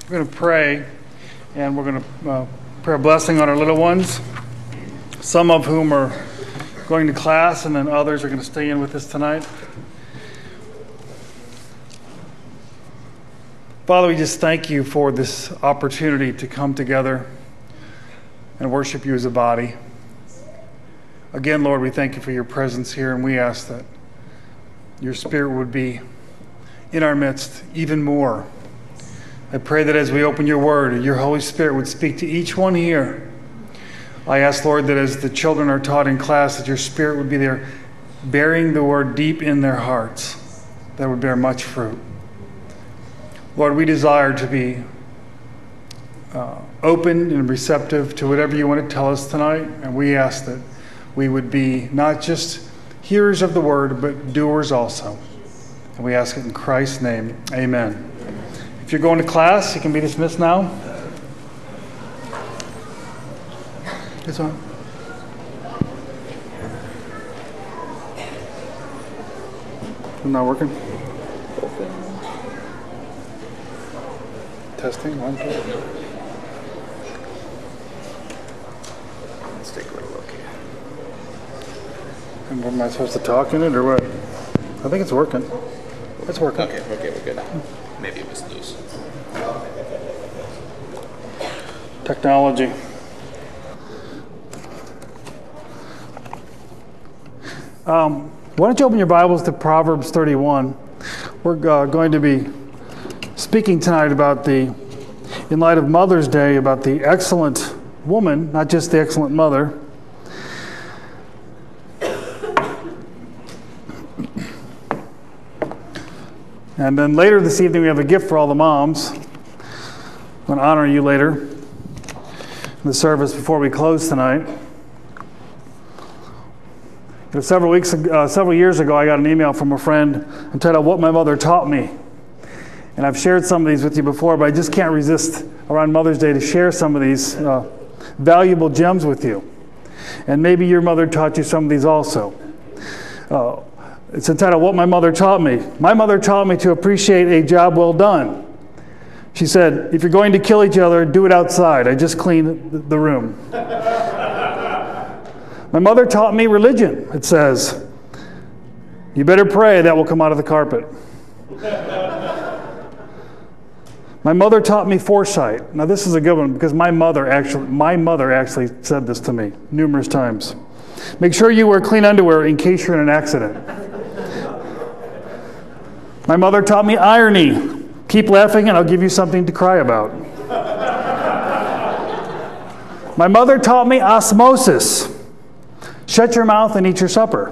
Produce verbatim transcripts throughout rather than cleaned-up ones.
We're going to pray, and we're going to uh, pray a blessing on our little ones, some of whom are going to class, and then others are going to stay in with us tonight. Father, we just thank you for this opportunity to come together and worship you as a body. Again, Lord, we thank you for your presence here, and we ask that your Spirit would be in our midst even more. I pray that as we open your word, your Holy Spirit would speak to each one here. I ask, Lord, that as the children are taught in class, that your Spirit would be there bearing the word deep in their hearts, that would bear much fruit. Lord, we desire to be uh, open and receptive to whatever you want to tell us tonight, and we ask that we would be not just hearers of the word, but doers also. And we ask it in Christ's name. Amen. If you're going to class, you can be dismissed now. This one. I'm not working. Testing, one, two. Let's take a little look here. And what, am I supposed to talk in it or what? I think it's working. It's working. Okay, okay, we're good. Maybe it was loose. Technology. Um, why don't you open your Bibles to Proverbs thirty-one? We're uh, going to be speaking tonight about the, in light of Mother's Day, about the excellent woman, not just the excellent mother. And then later this evening, we have a gift for all the moms. I'm going to honor you later in the service before we close tonight. You know, several weeks, uh, several years ago, I got an email from a friend entitled "What My Mother Taught Me," and I've shared some of these with you before, but I just can't resist around Mother's Day to share some of these uh, valuable gems with you. And maybe your mother taught you some of these also. Uh, It's entitled, "What My Mother Taught Me." My mother taught me to appreciate a job well done. She said, if you're going to kill each other, do it outside. I just cleaned the room. My mother taught me religion. It says, you better pray, that will come out of the carpet. My mother taught me foresight. Now this is a good one because my mother actually, my mother actually said this to me numerous times. Make sure you wear clean underwear in case you're in an accident. My mother taught me irony. Keep laughing and I'll give you something to cry about. My mother taught me osmosis. Shut your mouth and eat your supper.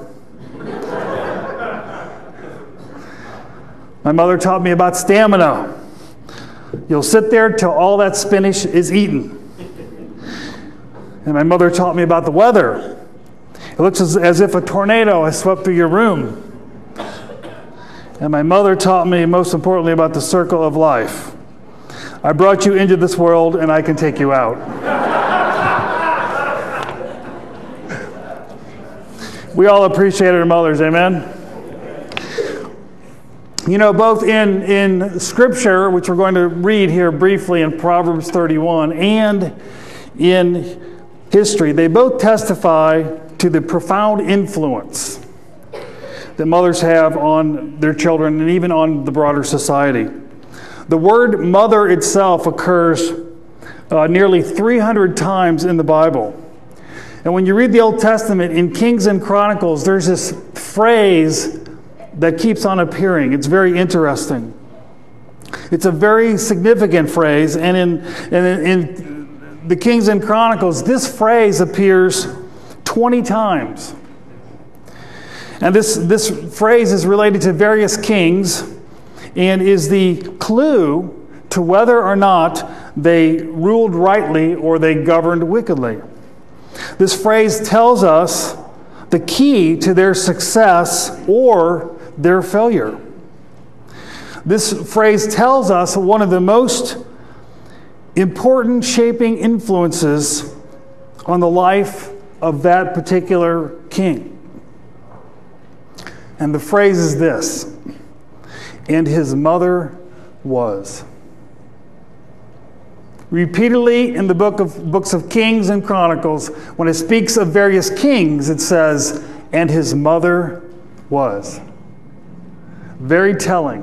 My mother taught me about stamina. You'll sit there till all that spinach is eaten. And my mother taught me about the weather. It looks as, as if a tornado has swept through your room. And my mother taught me, most importantly, about the circle of life. I brought you into this world, and I can take you out. We all appreciate our mothers, amen? You know, both in, in Scripture, which we're going to read here briefly in Proverbs thirty-one, and in history, they both testify to the profound influence that mothers have on their children and even on the broader society. The word mother itself occurs uh, nearly three hundred times in the Bible. And when you read the Old Testament, in Kings and Chronicles, there's this phrase that keeps on appearing. It's very interesting. It's a very significant phrase, and in, in, in the Kings and Chronicles, this phrase appears twenty times. And this, this phrase is related to various kings and is the clue to whether or not they ruled rightly or they governed wickedly. This phrase tells us the key to their success or their failure. This phrase tells us one of the most important shaping influences on the life of that particular king. And the phrase is this, and his mother was. Repeatedly in the book of books of Kings and Chronicles, when it speaks of various kings, it says, and his mother was. Very telling.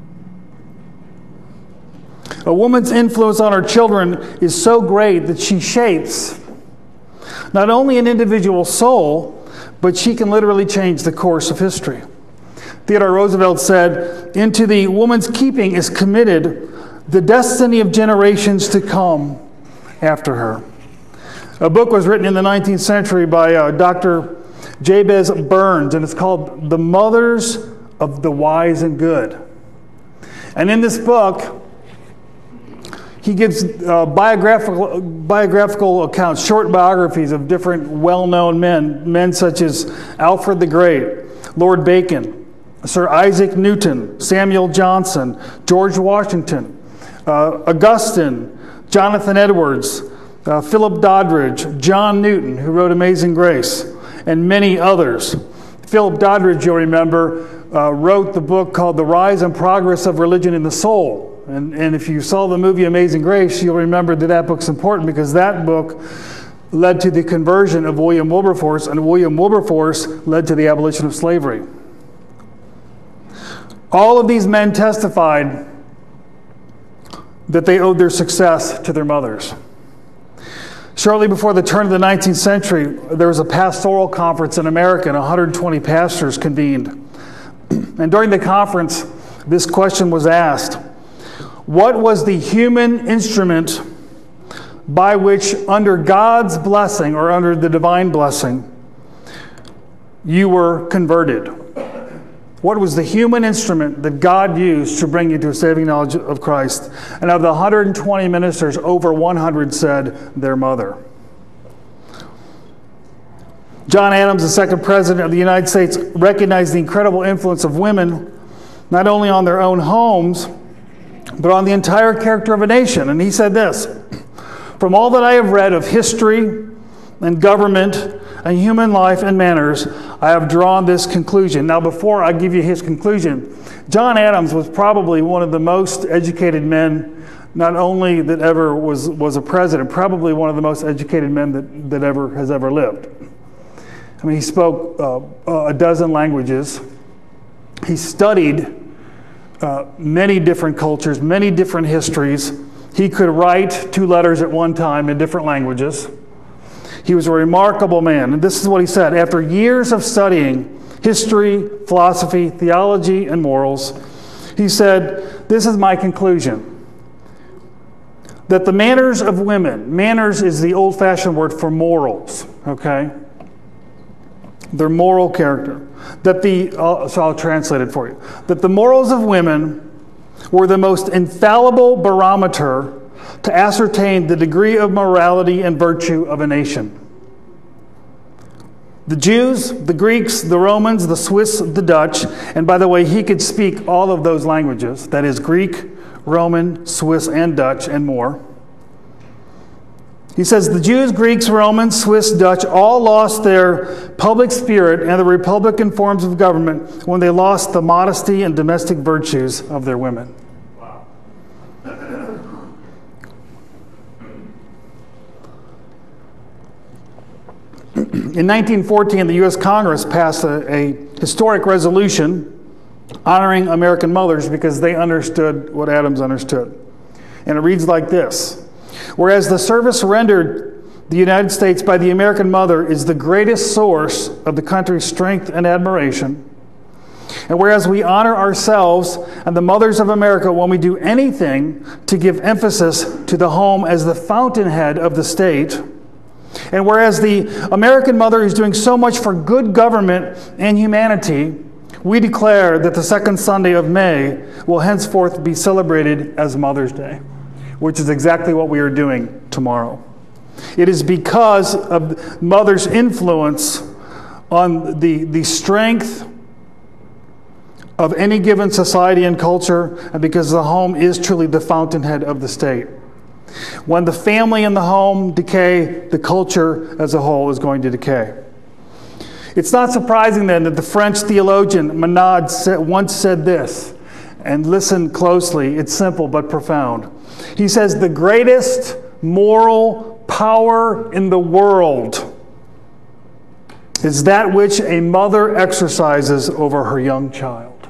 A woman's influence on her children is so great that she shapes not only an individual soul, but she can literally change the course of history. Theodore Roosevelt said, into the woman's keeping is committed the destiny of generations to come after her. A book was written in the nineteenth century by uh, Doctor Jabez Burns, and it's called The Mothers of the Wise and Good. And in this book, he gives uh, biographical, biographical accounts, short biographies of different well-known men, men such as Alfred the Great, Lord Bacon, Sir Isaac Newton, Samuel Johnson, George Washington, uh, Augustine, Jonathan Edwards, uh, Philip Doddridge, John Newton, who wrote Amazing Grace, and many others. Philip Doddridge, you'll remember, uh, wrote the book called The Rise and Progress of Religion in the Soul. And, and if you saw the movie Amazing Grace, you'll remember that that book's important because that book led to the conversion of William Wilberforce, and William Wilberforce led to the abolition of slavery. All of these men testified that they owed their success to their mothers. Shortly before the turn of the nineteenth century, there was a pastoral conference in America, and one hundred twenty pastors convened. And during the conference, this question was asked: what was the human instrument by which, under God's blessing or under the divine blessing, you were converted? What was the human instrument that God used to bring you to a saving knowledge of Christ? And of the one hundred twenty ministers, over one hundred said their mother. John Adams, the second president of the United States, recognized the incredible influence of women, not only on their own homes, but on the entire character of a nation. And he said this: from all that I have read of history and government and human life and manners, I have drawn this conclusion. Now, before I give you his conclusion, John Adams was probably one of the most educated men, not only that ever was, was a president, probably one of the most educated men that, that ever has ever lived. I mean, he spoke uh, a dozen languages. He studied uh, many different cultures, many different histories. He could write two letters at one time in different languages. He was a remarkable man. And this is what he said: after years of studying history, philosophy, theology, and morals, he said, this is my conclusion, that the manners of women, manners is the old-fashioned word for morals, okay? Their moral character. That the, uh, so I'll translate it for you. That the morals of women were the most infallible barometer to ascertain the degree of morality and virtue of a nation. The Jews, the Greeks, the Romans, the Swiss, the Dutch, and by the way, he could speak all of those languages, that is Greek, Roman, Swiss, and Dutch, and more. He says the Jews, Greeks, Romans, Swiss, Dutch all lost their public spirit and the republican forms of government when they lost the modesty and domestic virtues of their women. Wow. In nineteen fourteen, the U S Congress passed a, a historic resolution honoring American mothers because they understood what Adams understood. And it reads like this: whereas the service rendered the United States by the American mother is the greatest source of the country's strength and admiration, and whereas we honor ourselves and the mothers of America when we do anything to give emphasis to the home as the fountainhead of the state, and whereas the American mother is doing so much for good government and humanity, we declare that the second Sunday of May will henceforth be celebrated as Mother's Day, which is exactly what we are doing tomorrow. It is because of mother's influence on the, the strength of any given society and culture, and because the home is truly the fountainhead of the state. When the family and the home decay, the culture as a whole is going to decay. It's not surprising then that the French theologian Monod said, once said this, and listen closely, it's simple but profound. He says the greatest moral power in the world is that which a mother exercises over her young child.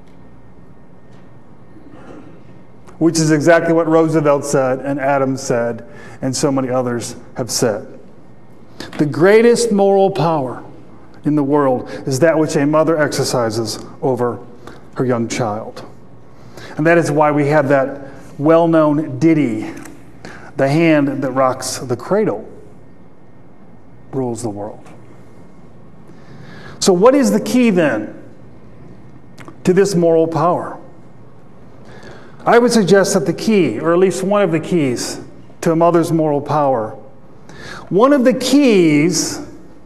Which is exactly what Roosevelt said, and Adams said, and so many others have said. The greatest moral power in the world is that which a mother exercises over her young child. And that is why we have that well-known ditty, "The hand that rocks the cradle rules the world." So what is the key then to this moral power? I would suggest that the key, or at least one of the keys to a mother's moral power, one of the keys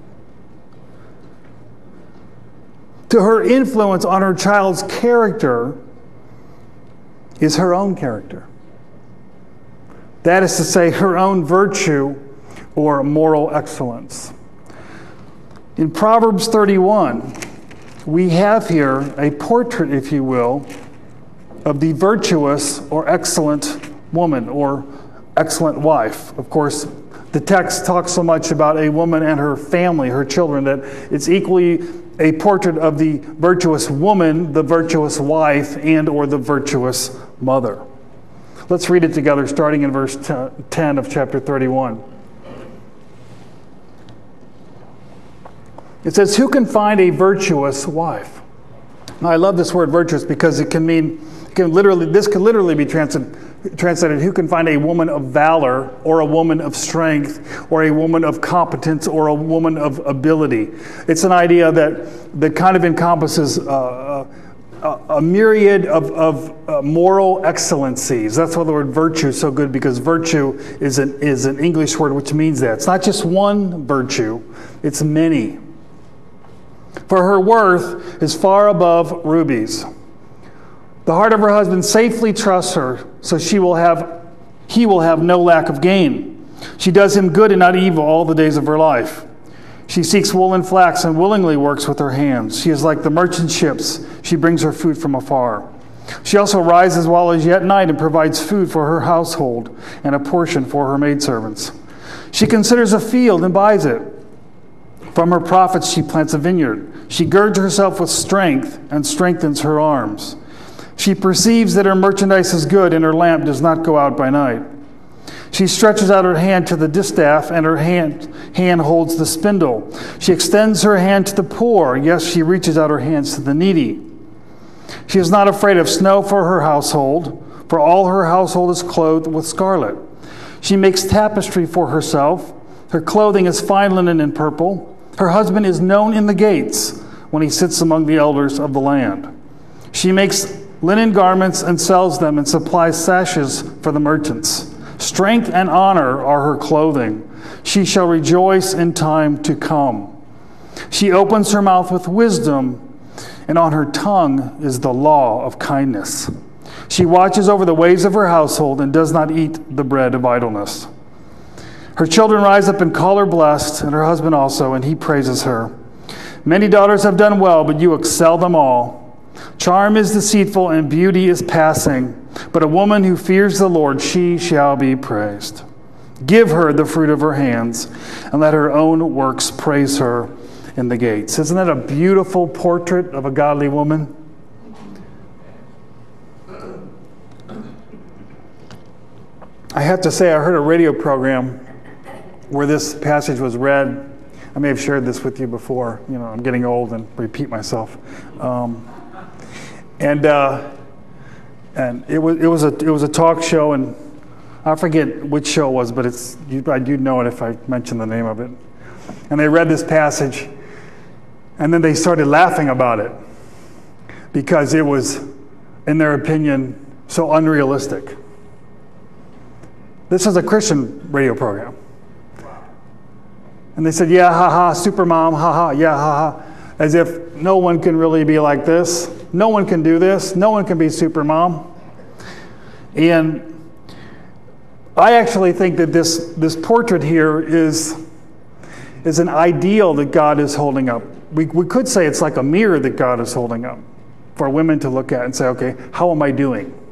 to her influence on her child's character is her own character. That is to say, her own virtue or moral excellence. In Proverbs thirty-one, we have here a portrait, if you will, of the virtuous or excellent woman or excellent wife. Of course, the text talks so much about a woman and her family, her children, that it's equally a portrait of the virtuous woman, the virtuous wife, and or the virtuous mother. Let's read it together, starting in verse ten of chapter thirty-one. It says, "Who can find a virtuous wife?" Now, I love this word virtuous because it can mean, it can literally, this could literally be translated, translated, who can find a woman of valor, or a woman of strength, or a woman of competence, or a woman of ability. It's an idea that, that kind of encompasses uh, a, a myriad of, of uh, moral excellencies. That's why the word virtue is so good, because virtue is an, is an English word which means that. It's not just one virtue, it's many. For her worth is far above rubies. The heart of her husband safely trusts her, so she will have, he will have no lack of gain. She does him good and not evil all the days of her life. She seeks wool and flax and willingly works with her hands. She is like the merchant ships. She brings her food from afar. She also rises while it is yet night and provides food for her household and a portion for her maidservants. She considers a field and buys it. From her profits she plants a vineyard. She girds herself with strength and strengthens her arms. She perceives that her merchandise is good and her lamp does not go out by night. She stretches out her hand to the distaff and her hand, hand holds the spindle. She extends her hand to the poor. Yes, she reaches out her hands to the needy. She is not afraid of snow for her household, for all her household is clothed with scarlet. She makes tapestry for herself. Her clothing is fine linen and purple. Her husband is known in the gates when he sits among the elders of the land. She makes linen garments and sells them and supplies sashes for the merchants. Strength and honor are her clothing. She shall rejoice in time to come. She opens her mouth with wisdom, and on her tongue is the law of kindness. She watches over the ways of her household and does not eat the bread of idleness. Her children rise up and call her blessed, and her husband also, and he praises her. Many daughters have done well, but you excel them all. Charm is deceitful, and beauty is passing, but a woman who fears the Lord, she shall be praised. Give her the fruit of her hands, and let her own works praise her in the gates. Isn't that a beautiful portrait of a godly woman? I have to say, I heard a radio program where this passage was read. I may have shared this with you before. You know, I'm getting old and repeat myself. Um, and uh, and it was it was a it was a talk show, and I forget which show it was, but it's you, I do know it if I mention the name of it. And they read this passage, and then they started laughing about it because it was, in their opinion, so unrealistic. This is a Christian radio program. And they said, yeah, ha-ha, super mom, ha-ha, yeah, ha-ha. As if no one can really be like this. No one can do this. No one can be super mom. And I actually think that this, this portrait here is, is an ideal that God is holding up. We, we could say it's like a mirror that God is holding up for women to look at and say, okay, how am I doing?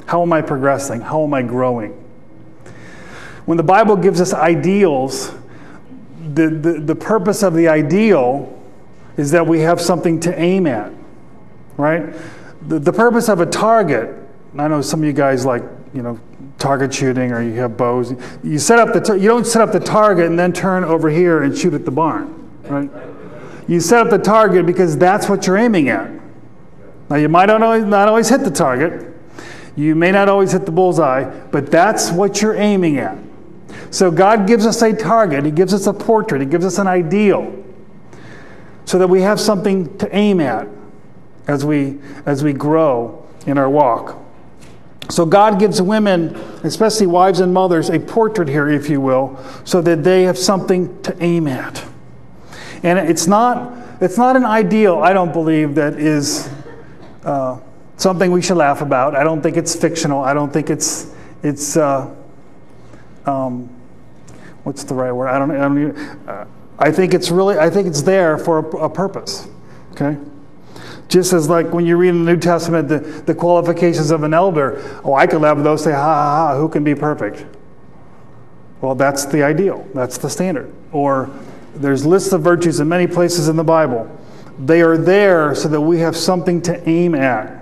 How am I progressing? How am I growing? When the Bible gives us ideals, the, the, the purpose of the ideal is that we have something to aim at, right? The, the purpose of a target, I know some of you guys like, you know, target shooting, or you have bows. You set up the tar- you don't set up the target and then turn over here and shoot at the barn, right? You set up the target because that's what you're aiming at. Now you might not always, not always hit the target. You may not always hit the bullseye, but that's what you're aiming at. So God gives us a target. He gives us a portrait. He gives us an ideal so that we have something to aim at as we as we grow in our walk. So God gives women, especially wives and mothers, a portrait here, if you will, so that they have something to aim at. And it's not it's not an ideal, I don't believe, that is uh, something we should laugh about. I don't think it's fictional. I don't think it's it's uh, um, what's the right word? I don't. I don't. Uh, I think it's really. I think it's there for a, a purpose. Okay. Just as like when you read in the New Testament the, the qualifications of an elder, oh, I could laugh at those, say, ha, ha, ha, who can be perfect? Well, that's the ideal. That's the standard. Or there's lists of virtues in many places in the Bible. They are there so that we have something to aim at.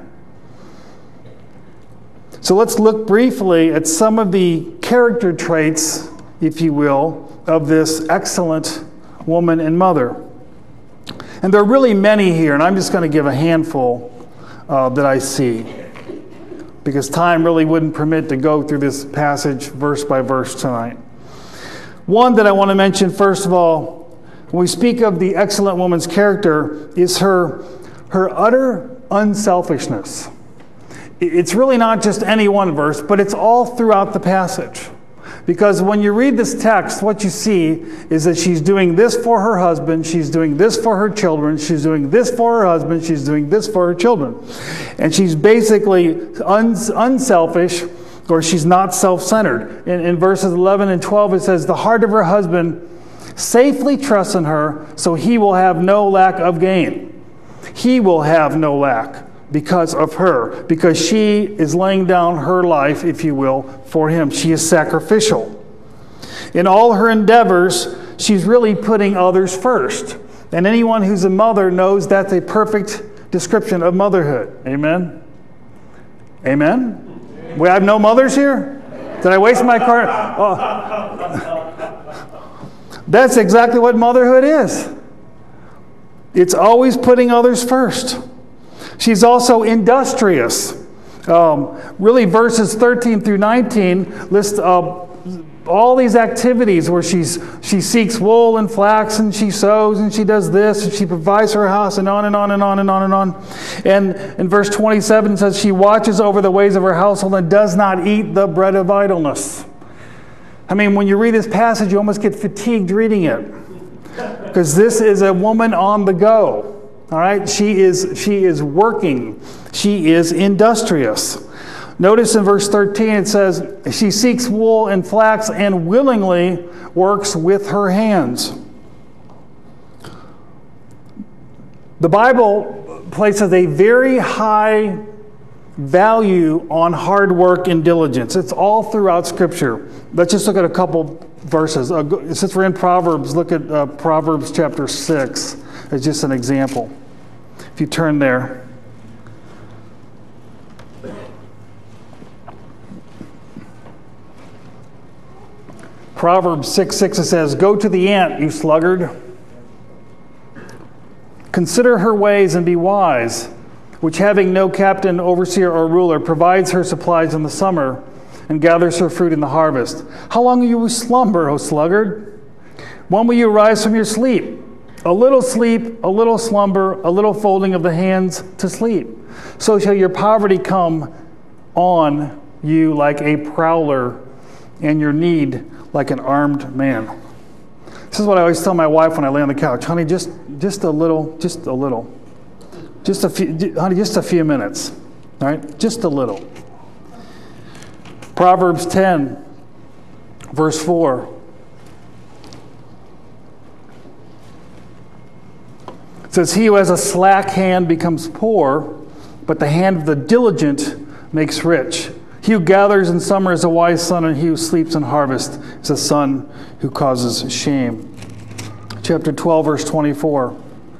So let's look briefly at some of the character traits, if you will, of this excellent woman and mother. And there are really many here, and I'm just going to give a handful uh, that I see, because time really wouldn't permit to go through this passage verse by verse tonight. One that I want to mention, first of all, when we speak of the excellent woman's character, is her, her utter unselfishness. It's really not just any one verse, but it's all throughout the passage. Because when you read this text, what you see is that she's doing this for her husband, she's doing this for her children, she's doing this for her husband, she's doing this for her children. And she's basically un- unselfish, or she's not self-centered. In, in verses eleven and twelve, it says, the heart of her husband safely trusts in her, so he will have no lack of gain. He will have no lack because of her, because she is laying down her life, if you will, for him. She is sacrificial. In all her endeavors, she's really putting others first. And anyone who's a mother knows that's a perfect description of motherhood. Amen? Amen? We have no mothers here? Did I waste my card? Oh. That's exactly what motherhood is. It's always putting others first. She's also industrious. Um, really, verses thirteen through nineteen list uh, all these activities where she's she seeks wool and flax, and she sews, and she does this, and she provides her house, and on and on and on and on and on. And in verse twenty-seven it says, she watches over the ways of her household and does not eat the bread of idleness. I mean, when you read this passage, you almost get fatigued reading it, because this is a woman on the go. All right, she is she is working. She is industrious. Notice in verse thirteen it says, she seeks wool and flax and willingly works with her hands. The Bible places a very high value on hard work and diligence. It's all throughout Scripture. Let's just look at a couple verses. Uh, since we're in Proverbs, look at uh, Proverbs chapter six. As just an example. If you turn there. Proverbs six six, it says, go to the ant, you sluggard. Consider her ways and be wise, which having no captain, overseer, or ruler, provides her supplies in the summer and gathers her fruit in the harvest. How long will you slumber, O sluggard? When will you rise from your sleep? A little sleep, a little slumber, a little folding of the hands to sleep. So shall your poverty come on you like a prowler, and your need like an armed man. This is what I always tell my wife when I lay on the couch. Honey, just just a little, just a little. Just a few, honey, just a few minutes. All right? Just a little. Proverbs ten, verse four. It says, he who has a slack hand becomes poor, but the hand of the diligent makes rich. He who gathers in summer is a wise son, and he who sleeps in harvest is a son who causes shame. Chapter twelve, verse twenty-four.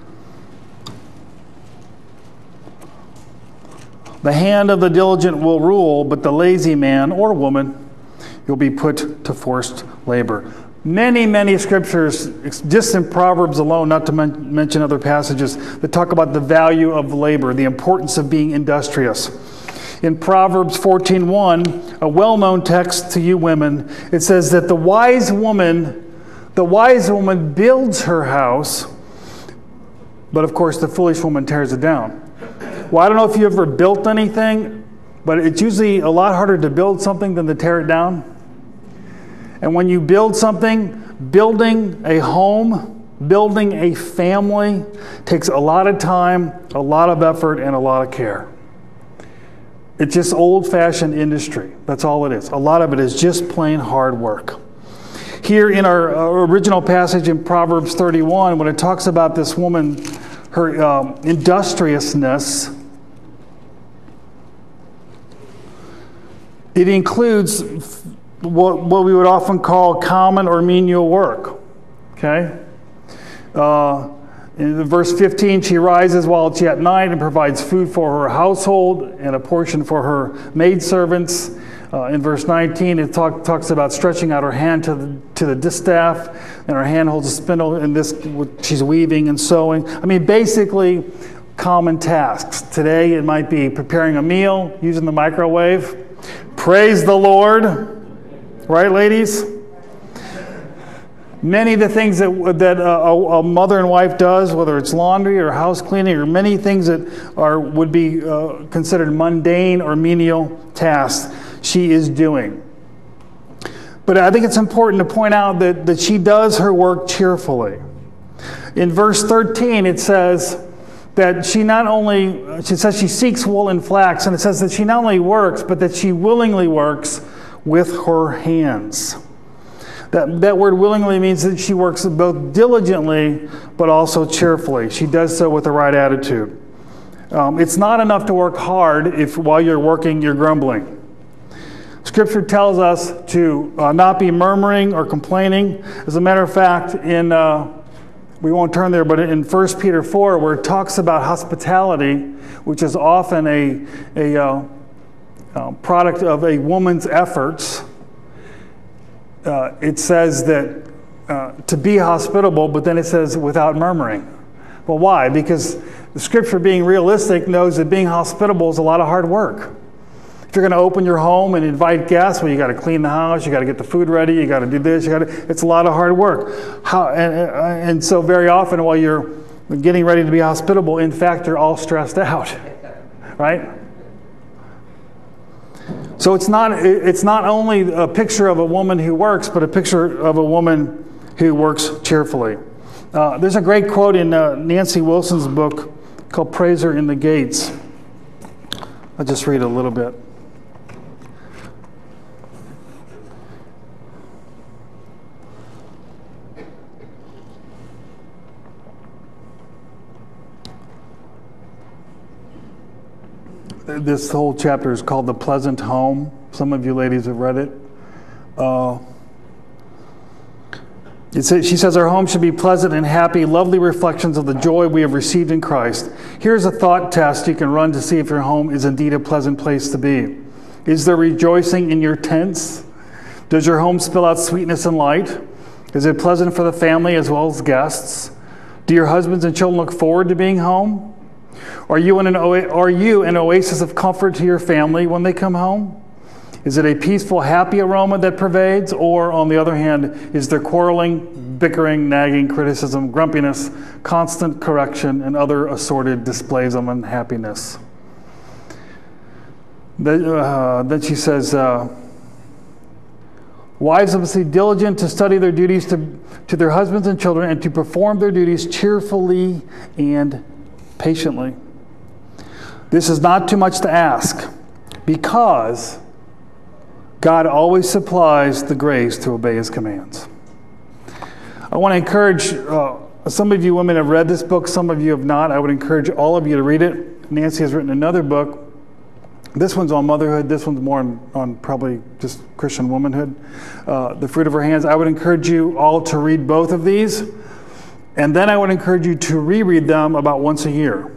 The hand of the diligent will rule, but the lazy man or woman will be put to forced labor. Many, many scriptures, just in Proverbs alone, not to men- mention other passages, that talk about the value of labor, the importance of being industrious. In Proverbs fourteen one, a well-known text to you women, it says that the wise woman, the wise woman builds her house, but of course the foolish woman tears it down. Well, I don't know if you ever built anything, but it's usually a lot harder to build something than to tear it down. And when you build something, building a home, building a family takes a lot of time, a lot of effort, and a lot of care. It's just old-fashioned industry. That's all it is. A lot of it is just plain hard work. Here in our original passage in Proverbs thirty-one, when it talks about this woman, her um, industriousness, it includes what, what we would often call common or menial work. Okay? Uh, in verse fifteen, she rises while it's yet night and provides food for her household and a portion for her maidservants. Uh, in verse nineteen, it talk, talks about stretching out her hand to the, to the distaff, and her hand holds a spindle, and this she's weaving and sewing. I mean, basically, common tasks. Today, it might be preparing a meal, using the microwave. Praise the Lord. Right, ladies? Many of the things that that a, a mother and wife does, whether it's laundry or house cleaning, or many things that are would be uh, considered mundane or menial tasks, she is doing. But I think it's important to point out that, that she does her work cheerfully. In verse thirteen, it says that she not only, she says she seeks wool and flax, and it says that she not only works, but that she willingly works with her hands. That, that word willingly means that she works both diligently, but also cheerfully. She does so with the right attitude. Um, it's not enough to work hard if while you're working, you're grumbling. Scripture tells us to uh, not be murmuring or complaining. As a matter of fact, in uh, we won't turn there, but in First Peter four, where it talks about hospitality, which is often a, a uh, uh, product of a woman's efforts, uh, it says that uh, to be hospitable, but then it says without murmuring. Well, why? Because the Scripture, being realistic, knows that being hospitable is a lot of hard work. If you're going to open your home and invite guests, well, you got to clean the house, you got to get the food ready, you got to do this, you got to. It's a lot of hard work. How, and, and so very often while you're getting ready to be hospitable, in fact, you're all stressed out, right? So it's not it's not only a picture of a woman who works, but a picture of a woman who works cheerfully. Uh, there's a great quote in uh, Nancy Wilson's book called "Praise Her in the Gates." I'll just read a little bit. This whole chapter is called The Pleasant Home. Some of you ladies have read it. Uh, it says, she says, our home should be pleasant and happy, lovely reflections of the joy we have received in Christ. Here's a thought test you can run to see if your home is indeed a pleasant place to be. Is there rejoicing in your tents? Does your home spill out sweetness and light? Is it pleasant for the family as well as guests? Do your husbands and children look forward to being home? Are you, in an, are you an oasis of comfort to your family when they come home? Is it a peaceful, happy aroma that pervades? Or, on the other hand, is there quarreling, bickering, nagging, criticism, grumpiness, constant correction, and other assorted displays of unhappiness? Then, uh, then she says, uh, wives must be diligent to study their duties to, to their husbands and children and to perform their duties cheerfully and patiently. This is not too much to ask, because God always supplies the grace to obey His commands. I want to encourage, uh, some of you women have read this book, some of you have not. I would encourage all of you to read it. Nancy has written another book This one's on motherhood. This one's more on, on probably just Christian womanhood. Uh, the fruit of her hands. I would encourage you all to read both of these. And then I would encourage you to reread them about once a year.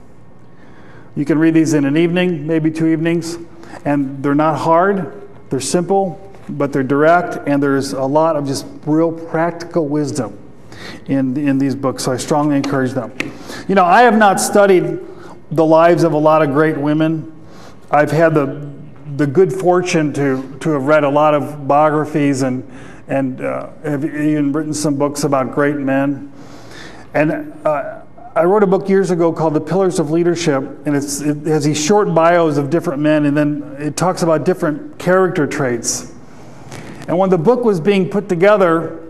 You can read these in an evening, maybe two evenings. And they're not hard. They're simple, but they're direct. And there's a lot of just real practical wisdom in, in these books. So I strongly encourage them. You know, I have not studied the lives of a lot of great women. I've had the the good fortune to to have read a lot of biographies and and uh, have even written some books about great men. And uh, I wrote a book years ago called The Pillars of Leadership, and it's, it has these short bios of different men, and then it talks about different character traits. And when the book was being put together,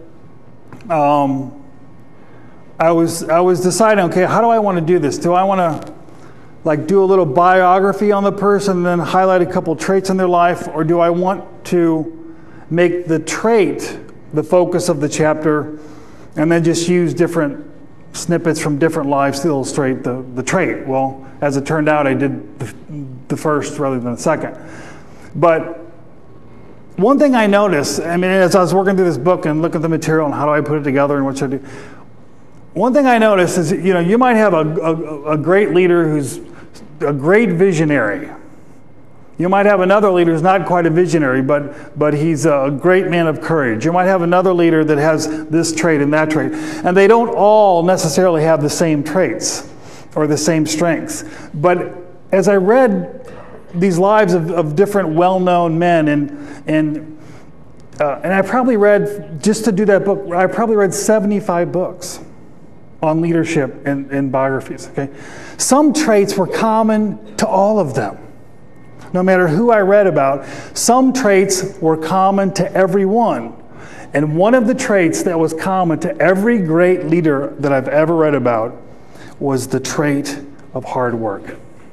um, I was I was deciding, okay, how do I want to do this? Do I want to like do a little biography on the person and then highlight a couple traits in their life, or do I want to make the trait the focus of the chapter and then just use different snippets from different lives to illustrate the, the trait? Well, as it turned out, I did the, the first rather than the second. But one thing I noticed, I mean, as I was working through this book and looking at the material and how do I put it together and what should I do, one thing I noticed is, you know, you might have a, a, a great leader who's a great visionary. You might have another leader who's not quite a visionary, but but he's a great man of courage. You might have another leader that has this trait and that trait. And they don't all necessarily have the same traits or the same strengths. But as I read these lives of, of different well-known men, and and uh, and I probably read, just to do that book, I probably read seventy-five books on leadership and, and biographies. Okay, some traits were common to all of them. No matter who I read about, some traits were common to everyone. And one of the traits that was common to every great leader that I've ever read about was the trait of hard work.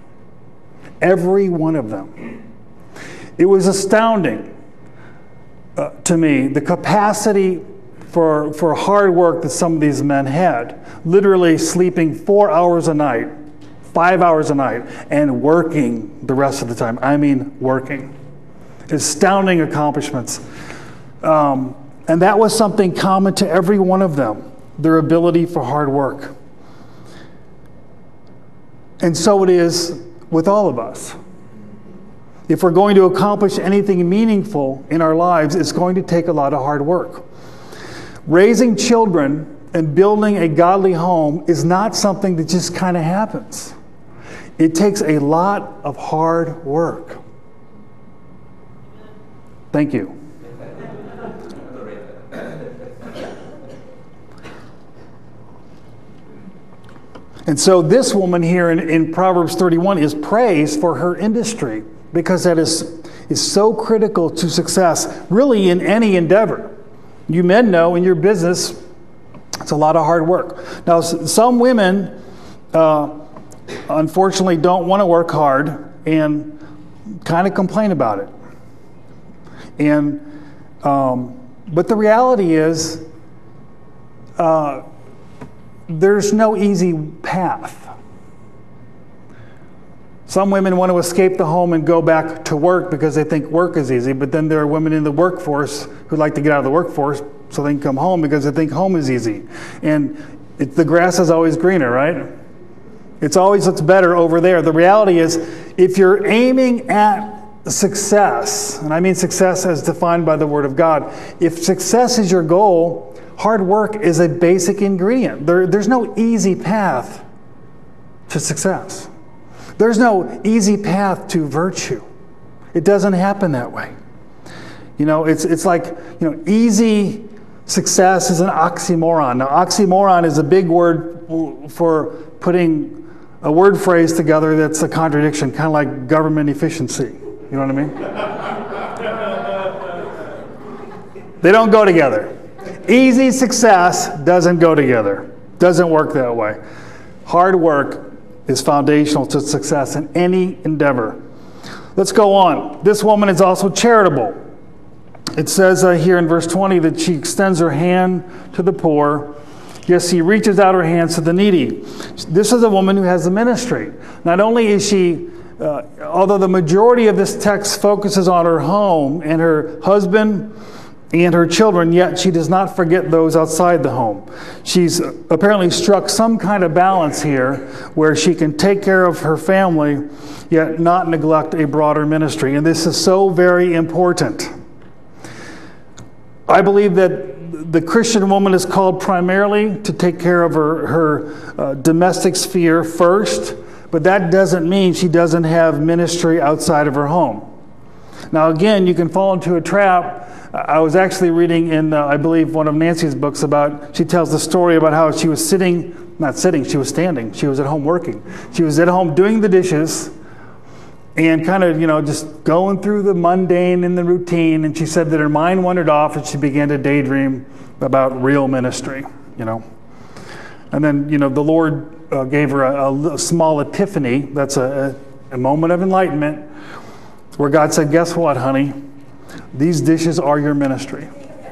Every one of them. It was astounding uh, to me, the capacity for, for hard work that some of these men had. Literally sleeping four hours a night, five hours a night, and working the rest of the time. I mean, working. Astounding accomplishments. Um, and that was something common to every one of them, their ability for hard work. And so it is with all of us. If we're going to accomplish anything meaningful in our lives, it's going to take a lot of hard work. Raising children and building a godly home is not something that just kind of happens. It takes a lot of hard work. Thank you. And so this woman here in, in Proverbs thirty-one is praised for her industry, because that is, is so critical to success, really in any endeavor. You men know in your business, it's a lot of hard work. Now, some women, uh, unfortunately, don't want to work hard and kind of complain about it. And um, but the reality is, uh, there's no easy path. Some women want to escape the home and go back to work because they think work is easy, but then there are women in the workforce who like to get out of the workforce so they can come home because they think home is easy. And it, the grass is always greener, right? It's always looks better over there. The reality is, if you're aiming at success, and I mean success as defined by the Word of God, if success is your goal, hard work is a basic ingredient. There, there's no easy path to success. There's no easy path to virtue. It doesn't happen that way. You know, it's it's like, you know, easy success is an oxymoron. Now, oxymoron is a big word for putting a word phrase together that's a contradiction, kind of like government efficiency. You know what I mean? They don't go together. Easy success doesn't go together. Doesn't work that way. Hard work is foundational to success in any endeavor. Let's go on. This woman is also charitable. It says uh, here in verse twenty that she extends her hand to the poor. Yes, she reaches out her hands to the needy. This is a woman who has a ministry. Not only is she uh, although the majority of this text focuses on her home and her husband and her children, yet she does not forget those outside the home. She's apparently struck some kind of balance here where she can take care of her family, yet not neglect a broader ministry. And this is so very important. I believe that the Christian woman is called primarily to take care of her, her uh, domestic sphere first, but that doesn't mean she doesn't have ministry outside of her home. Now again, you can fall into a trap. I was actually reading in, uh, I believe, one of Nancy's books about, she tells the story about how she was sitting, not sitting, she was standing. She was at home working. She was at home doing the dishes and kind of, you know, just going through the mundane and the routine. And she said that her mind wandered off and she began to daydream about real ministry, you know. And then, you know, the Lord uh, gave her a, a small epiphany. That's a, a moment of enlightenment where God said, guess what, honey? These dishes are your ministry.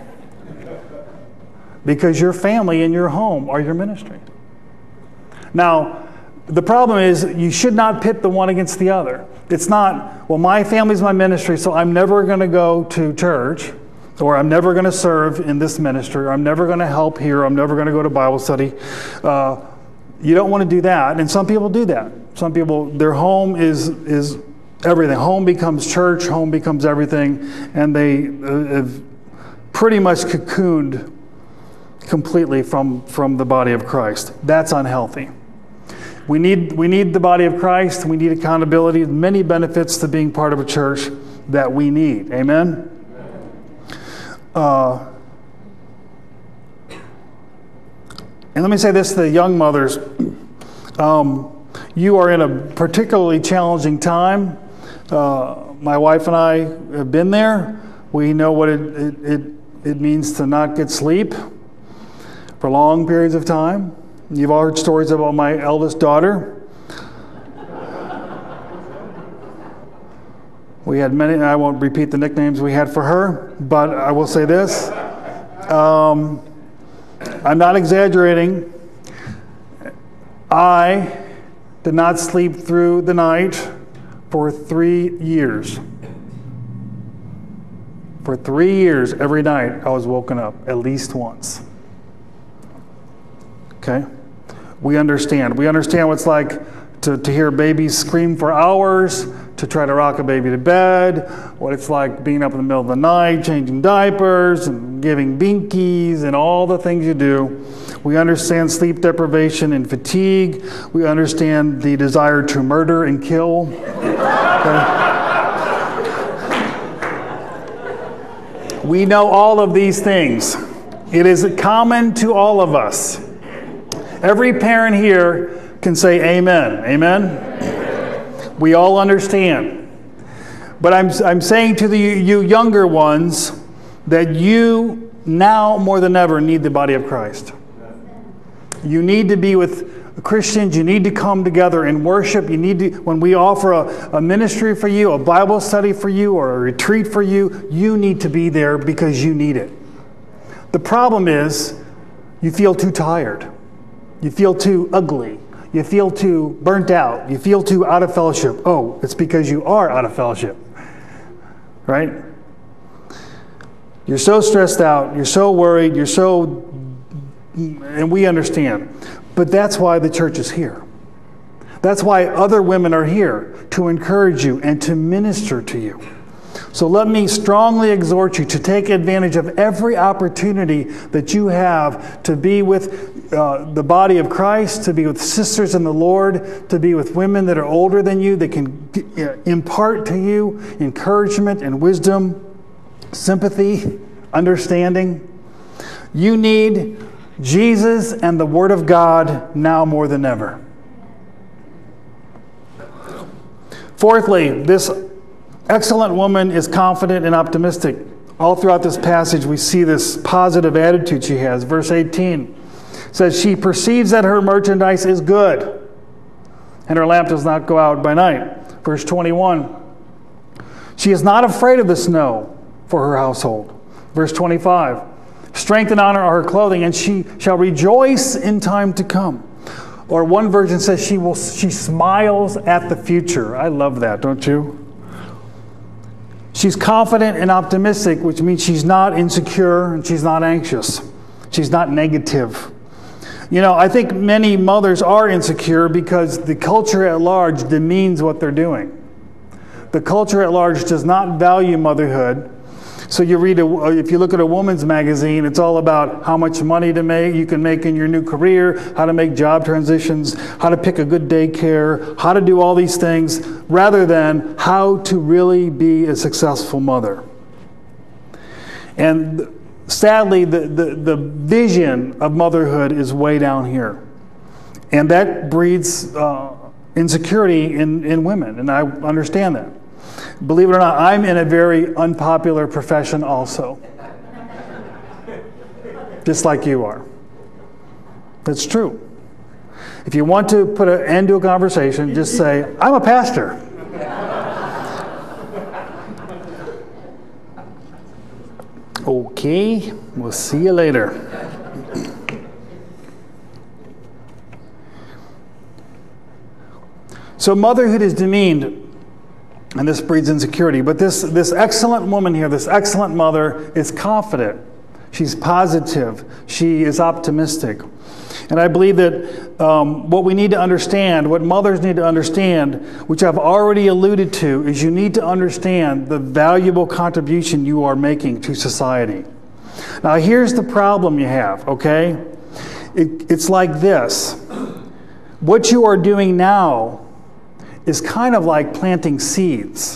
Because your family and your home are your ministry. Now, the problem is you should not pit the one against the other. It's not, well, my family's my ministry, so I'm never going to go to church, or I'm never going to serve in this ministry, or I'm never going to help here, or I'm never going to go to Bible study. Uh, you don't want to do that, and some people do that. Some people, their home is is everything. Home becomes church, home becomes everything, and they have pretty much cocooned completely from, from the body of Christ. That's unhealthy. We need, we need the body of Christ. We need accountability. Many benefits to being part of a church that we need. Amen? Uh, and let me say this to the young mothers. Um, you are in a particularly challenging time. Uh, my wife and I have been there. We know what it, it, it, it means to not get sleep for long periods of time. You've all heard stories about my eldest daughter. We had many, I won't repeat the nicknames we had for her, but I will say this. Um, I'm not exaggerating. I did not sleep through the night for three years. For three years, every night, I was woken up at least once. Okay? We understand. We understand what it's like to, to hear babies scream for hours, to try to rock a baby to bed, what it's like being up in the middle of the night, changing diapers, and giving binkies, and all the things you do. We understand sleep deprivation and fatigue. We understand the desire to murder and kill. Okay? We know all of these things. It is common to all of us. Every parent here can say amen. Amen? We all understand. But I'm, I'm saying to the, you younger ones that you now more than ever need the body of Christ. You need to be with Christians. You need to come together and worship. You need to, when we offer a, a ministry for you, a Bible study for you, or a retreat for you, you need to be there because you need it. The problem is you feel too tired. You feel too ugly. You feel too burnt out. You feel too out of fellowship. Oh, it's because you are out of fellowship. Right? You're so stressed out. You're so worried. You're so... And we understand. But that's why the church is here. That's why other women are here, to encourage you and to minister to you. So let me strongly exhort you to take advantage of every opportunity that you have to be with uh, the body of Christ, to be with sisters in the Lord, to be with women that are older than you, that can uh, impart to you encouragement and wisdom, sympathy, understanding. You need Jesus and the Word of God now more than ever. Fourthly, this excellent woman is confident and optimistic. All throughout this passage, we see this positive attitude she has. Verse eighteen says, she perceives that her merchandise is good, and her lamp does not go out by night. Verse twenty-one, she is not afraid of the snow for her household. Verse twenty-five, strength and honor are her clothing, and she shall rejoice in time to come. Or one version says she will. She smiles at the future. I love that, don't you? She's confident and optimistic, which means she's not insecure and she's not anxious. She's not negative. You know, I think many mothers are insecure because the culture at large demeans what they're doing. The culture at large does not value motherhood. So you read, a, if you look at a woman's magazine, it's all about how much money to make, you can make in your new career, how to make job transitions, how to pick a good daycare, how to do all these things, rather than how to really be a successful mother. And sadly, the, the, the vision of motherhood is way down here. And that breeds uh, insecurity in, in women, and I understand that. Believe it or not, I'm in a very unpopular profession also. Just like you are. That's true. If you want to put an end to a conversation, just say, I'm a pastor. Okay, we'll see you later. So motherhood is demeaned. And this breeds insecurity. But this, this excellent woman here, this excellent mother, is confident. She's positive. She is optimistic. And I believe that um, what we need to understand, what mothers need to understand, which I've already alluded to, is you need to understand the valuable contribution you are making to society. Now, here's the problem you have, okay? It, it's like this. What you are doing now is kind of like planting seeds.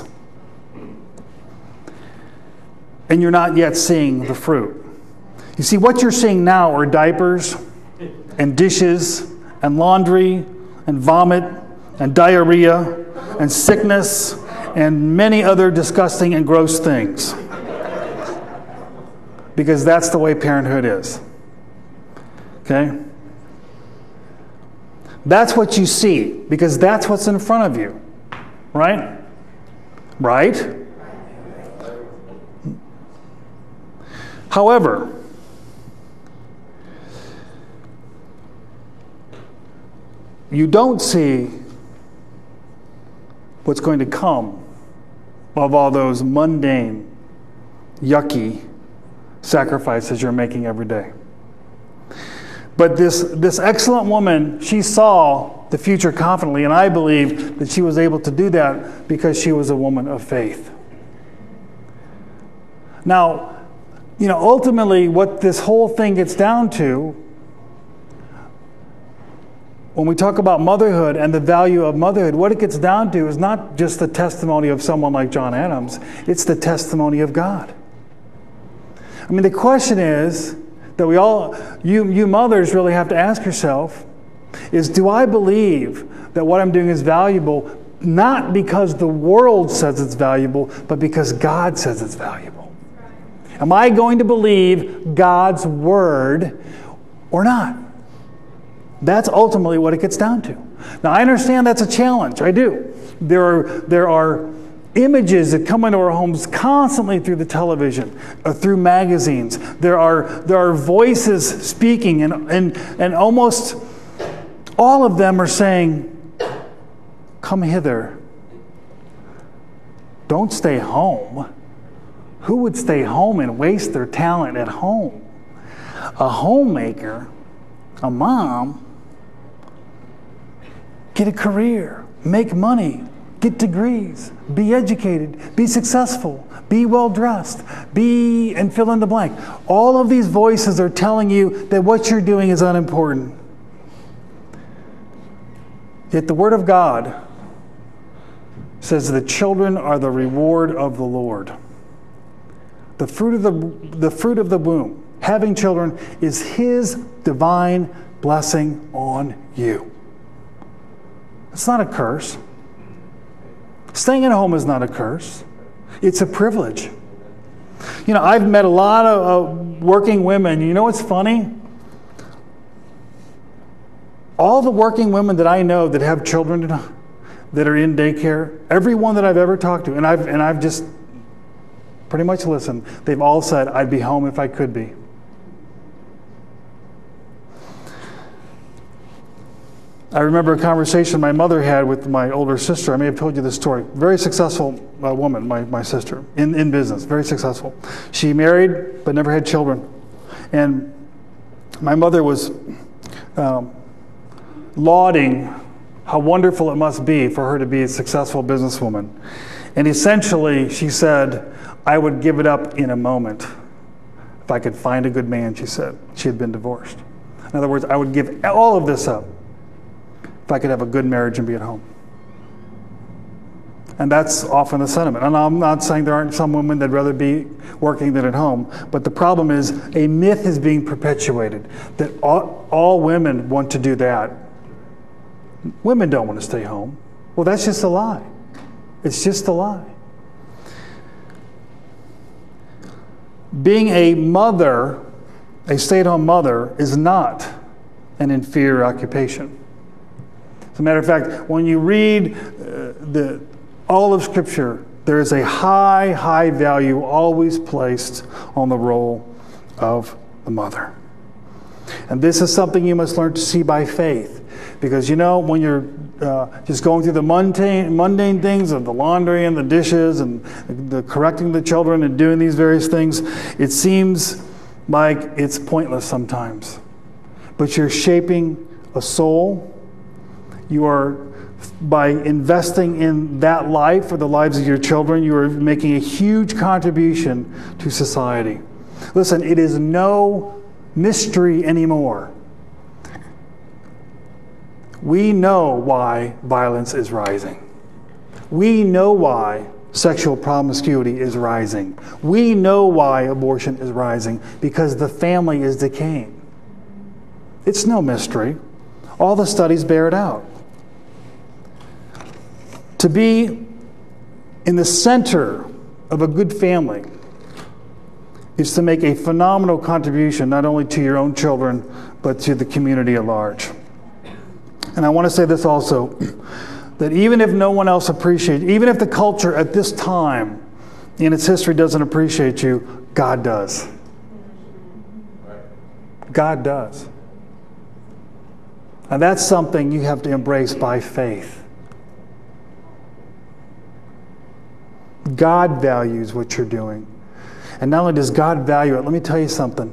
And you're not yet seeing the fruit. You see, what you're seeing now are diapers and dishes and laundry and vomit and diarrhea and sickness and many other disgusting and gross things. Because that's the way parenthood is. Okay? That's what you see, because that's what's in front of you. Right? Right? However, you don't see what's going to come of all those mundane, yucky sacrifices you're making every day. But this, this excellent woman, she saw the future confidently, and I believe that she was able to do that because she was a woman of faith. Now, you know, ultimately what this whole thing gets down to, when we talk about motherhood and the value of motherhood, what it gets down to is not just the testimony of someone like John Adams, it's the testimony of God. I mean, the question is, that we all, you, you mothers really have to ask yourself is, do I believe that what I'm doing is valuable, not because the world says it's valuable, but because God says it's valuable? Am I going to believe God's word or not? That's ultimately what it gets down to. Now, I understand that's a challenge. I do. There are, there are images that come into our homes constantly through the television, uh, through magazines. There are there are voices speaking, and, and, and almost all of them are saying, come hither. Don't stay home. Who would stay home and waste their talent at home? A homemaker, a mom, get a career, make money, get degrees, be educated, be successful, be well-dressed, be, and fill in the blank. All of these voices are telling you that what you're doing is unimportant. Yet the Word of God says the children are the reward of the Lord. The fruit of the, the fruit of the womb, having children, is His divine blessing on you. It's not a curse. Staying at home is not a curse. It's a privilege. You know, I've met a lot of uh, working women. You know what's funny? All the working women that I know that have children that are in daycare, every one that I've ever talked to, and I've and I've just pretty much listened, they've all said, I'd be home if I could be. I remember a conversation my mother had with my older sister. I may have told you this story. Very successful uh, woman, my, my sister, in, in business, very successful. She married, but never had children. And my mother was um, lauding how wonderful it must be for her to be a successful businesswoman. And essentially, she said, I would give it up in a moment if I could find a good man, she said. She had been divorced. In other words, I would give all of this up if I could have a good marriage and be at home. And that's often the sentiment. And I'm not saying there aren't some women that'd rather be working than at home, but the problem is a myth is being perpetuated that all, all women want to do that. Women don't want to stay home. Well, that's just a lie. It's just a lie. Being a mother, a stay-at-home mother, is not an inferior occupation. As a matter of fact, when you read uh, the all of Scripture, there is a high, high value always placed on the role of the mother. And this is something you must learn to see by faith. Because, you know, when you're uh, just going through the mundane, mundane things of the laundry and the dishes and the correcting the children and doing these various things, it seems like it's pointless sometimes. But you're shaping a soul. You are, by investing in that life or the lives of your children, you are making a huge contribution to society. Listen, it is no mystery anymore. We know why violence is rising. We know why sexual promiscuity is rising. We know why abortion is rising, because the family is decaying. It's no mystery. All the studies bear it out. To be in the center of a good family is to make a phenomenal contribution not only to your own children, but to the community at large. And I want to say this also, that even if no one else appreciates, even if the culture at this time in its history doesn't appreciate you, God does. God does. And that's something you have to embrace by faith. God values what you're doing. And not only does God value it, let me tell you something.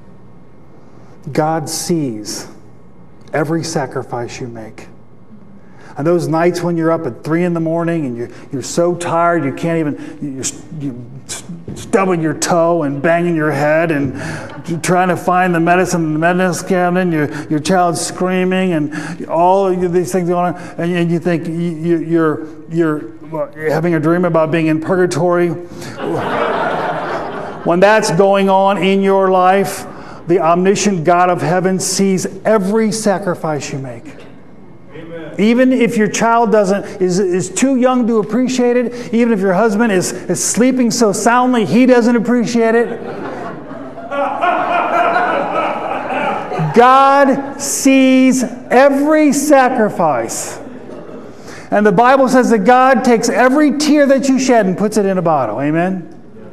God sees every sacrifice you make. And those nights when you're up at three in the morning and you're, you're so tired you can't even, you're, you're stubbing your toe and banging your head and trying to find the medicine in the medicine cabinet, and your, your child's screaming and all of these things going on, and, and you think you, you're, you're, you're having a dream about being in purgatory. When that's going on in your life, the omniscient God of heaven sees every sacrifice you make. Amen. Even if your child doesn't is, is too young to appreciate it, even if your husband is, is sleeping so soundly he doesn't appreciate it, God sees every sacrifice. And the Bible says that God takes every tear that you shed and puts it in a bottle. Amen?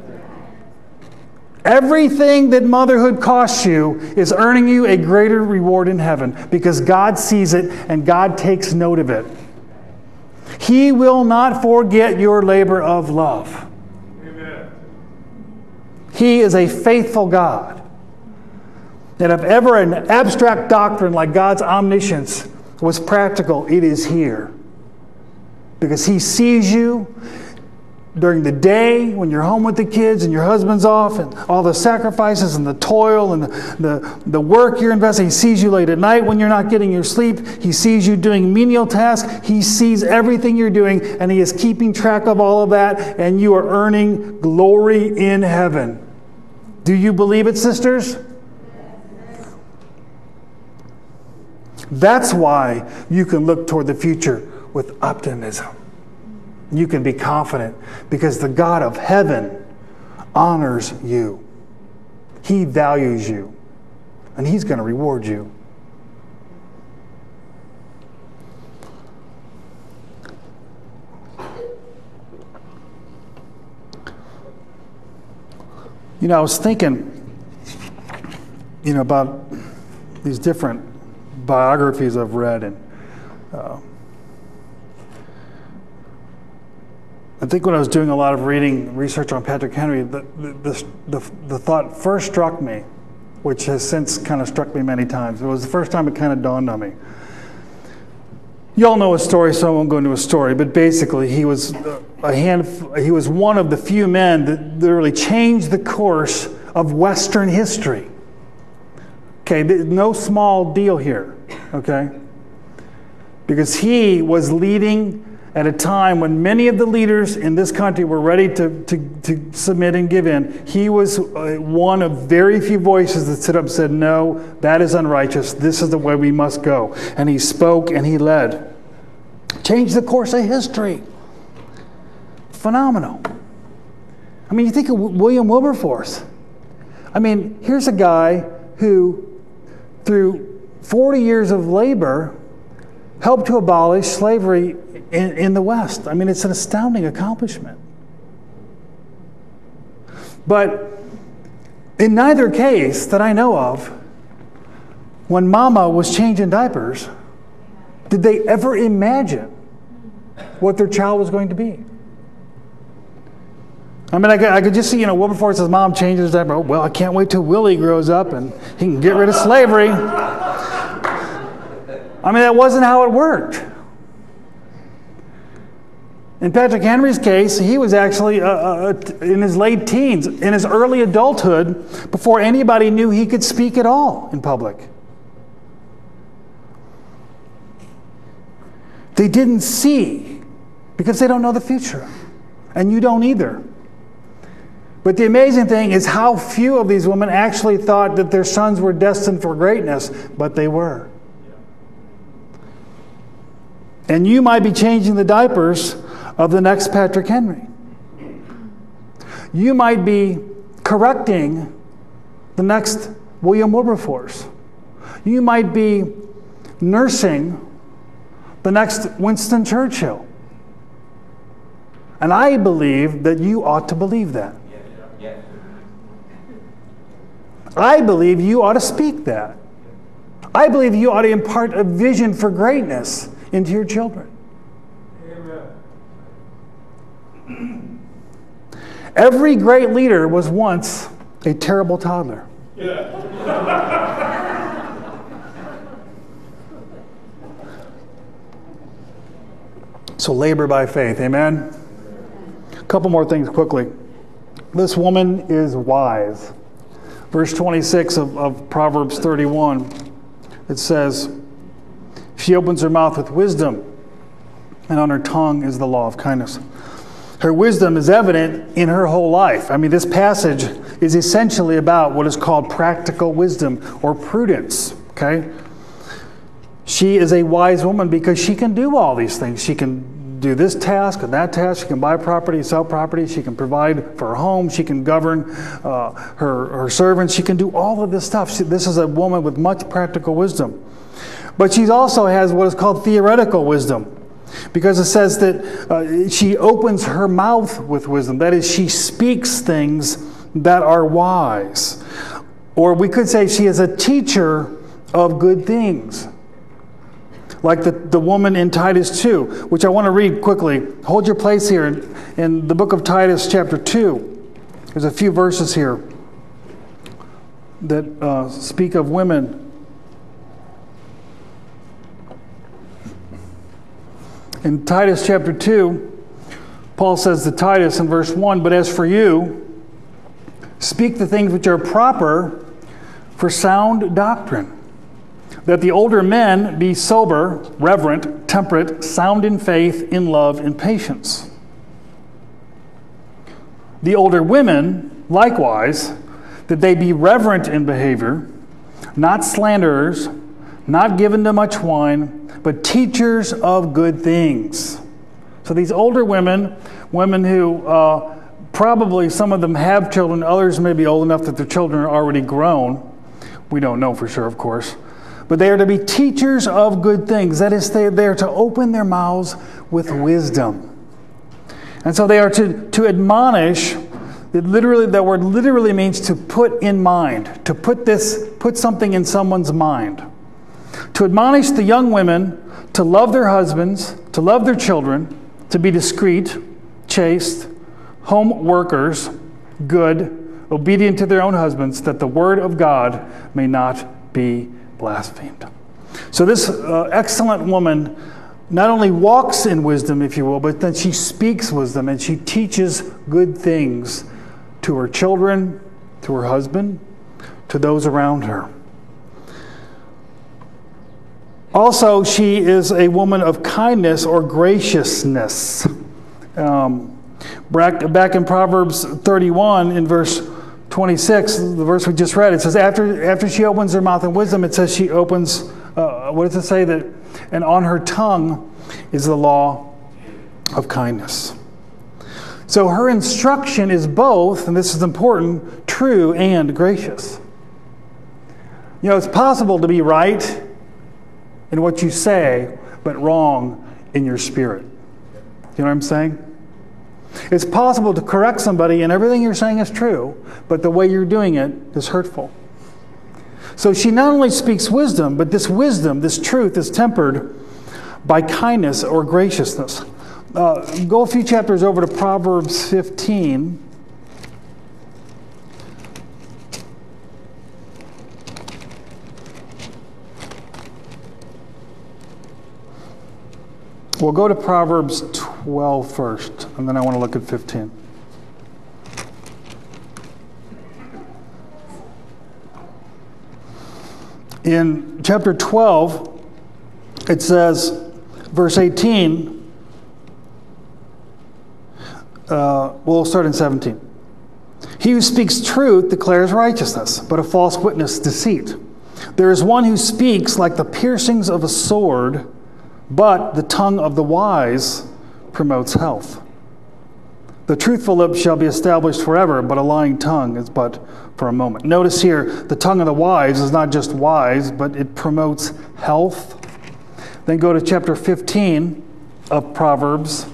Everything that motherhood costs you is earning you a greater reward in heaven, because God sees it and God takes note of it. He will not forget your labor of love. Amen. He is a faithful God. And if ever an abstract doctrine like God's omniscience was practical, it is here. Because He sees you during the day when you're home with the kids and your husband's off, and all the sacrifices and the toil and the, the, the work you're investing. He sees you late at night when you're not getting your sleep. He sees you doing menial tasks. He sees everything you're doing, and He is keeping track of all of that, and you are earning glory in heaven. Do you believe it, sisters? That's why you can look toward the future with optimism. You can be confident because the God of heaven honors you. He values you, and He's going to reward you. You know, I was thinking, you know, about these different biographies I've read, and Uh, I think when I was doing a lot of reading, research on Patrick Henry, the, the, the, the thought first struck me, which has since kind of struck me many times. It was the first time it kind of dawned on me. You all know his story, so I won't go into his story, but basically he was a hand, he was one of the few men that literally changed the course of Western history. Okay, no small deal here, okay? Because he was leading at a time when many of the leaders in this country were ready to, to, to submit and give in. He was uh, one of very few voices that stood up and said, no, that is unrighteous. This is the way we must go. And he spoke and he led. Changed the course of history. Phenomenal. I mean, you think of William Wilberforce. I mean, here's a guy who, through forty years of labor, helped to abolish slavery in, in the West. I mean, it's an astounding accomplishment. But in neither case that I know of, when Mama was changing diapers, did they ever imagine what their child was going to be? I mean, I could, I could just see, you know, Wilberforce's mom changes his diaper. Oh, well, I can't wait till Willie grows up and he can get rid of slavery. I mean, that wasn't how it worked. In Patrick Henry's case, he was actually uh, uh, in his late teens, in his early adulthood, before anybody knew he could speak at all in public. They didn't see because they don't know the future. And you don't either. But the amazing thing is how few of these women actually thought that their sons were destined for greatness, but they were. And you might be changing the diapers of the next Patrick Henry. You might be correcting the next William Wilberforce. You might be nursing the next Winston Churchill. And I believe that you ought to believe that. I believe you ought to speak that. I believe you ought to impart a vision for greatness into your children. Amen. Every great leader was once a terrible toddler. Yeah. So labor by faith, amen? A couple more things quickly. This woman is wise. Verse twenty-six of, of Proverbs thirty-one, it says, she opens her mouth with wisdom, and on her tongue is the law of kindness. Her wisdom is evident in her whole life. I mean, this passage is essentially about what is called practical wisdom or prudence, okay? She is a wise woman because she can do all these things. She can do this task and that task. She can buy property, sell property. She can provide for her home. She can govern uh, her, her servants. She can do all of this stuff. She, this is a woman with much practical wisdom. But she also has what is called theoretical wisdom, because it says that uh, she opens her mouth with wisdom. That is, she speaks things that are wise. Or we could say she is a teacher of good things. Like the, the woman in Titus two, which I want to read quickly. Hold your place here in, in the book of Titus chapter two. There's a few verses here that uh, speak of women. In Titus chapter two, Paul says to Titus in verse one, but as for you, speak the things which are proper for sound doctrine, that the older men be sober, reverent, temperate, sound in faith, in love, in patience. The older women, likewise, that they be reverent in behavior, not slanderers, not given to much wine, but teachers of good things. So these older women, women who uh, probably some of them have children, others may be old enough that their children are already grown. We don't know for sure, of course. But they are to be teachers of good things. That is, they are there to open their mouths with wisdom. And so they are to, to admonish. It literally, that word literally means to put in mind, to put this, put something in someone's mind. To admonish the young women to love their husbands, to love their children, to be discreet, chaste, home workers, good, obedient to their own husbands, that the word of God may not be blasphemed. So this uh, excellent woman not only walks in wisdom, if you will, but then she speaks wisdom and she teaches good things to her children, to her husband, to those around her. Also, she is a woman of kindness or graciousness. Um, back, back in Proverbs thirty-one, in verse twenty-six, the verse we just read, it says, after, after she opens her mouth in wisdom, it says she opens, uh, what does it say? That, and on her tongue is the law of kindness. So her instruction is both, and this is important, true and gracious. You know, it's possible to be right in what you say, but wrong in your spirit. You know what I'm saying? It's possible to correct somebody and everything you're saying is true, but the way you're doing it is hurtful. So she not only speaks wisdom, but this wisdom, this truth is tempered by kindness or graciousness. Uh, go a few chapters over to Proverbs fifteen. We'll go to Proverbs twelve first, and then I want to look at fifteen. In chapter twelve, it says, verse eighteen, uh, we'll start in seventeen. He who speaks truth declares righteousness, but a false witness deceit. There is one who speaks like the piercings of a sword, but the tongue of the wise promotes health. The truthful lips shall be established forever, but a lying tongue is but for a moment. Notice here, the tongue of the wise is not just wise, but it promotes health. Then go to chapter fifteen of Proverbs.